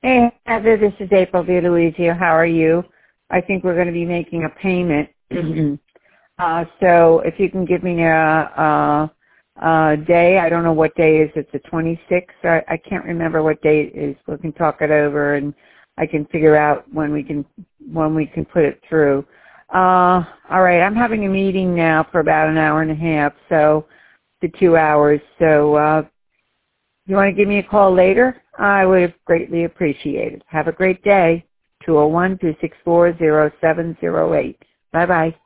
Hey, Heather, this is April Villaluigi. How are you? I think we're going to be making a payment. So if you can give me a day, I don't know what day is. It's the 26th. I can't remember what day it is. We can talk it over, and I can figure out when we can put it through. All right, I'm having a meeting now for about an hour and a half, so to 2 hours. So you want to give me a call later? I would greatly appreciate it. Have a great day. 201-264-0708. Bye-bye.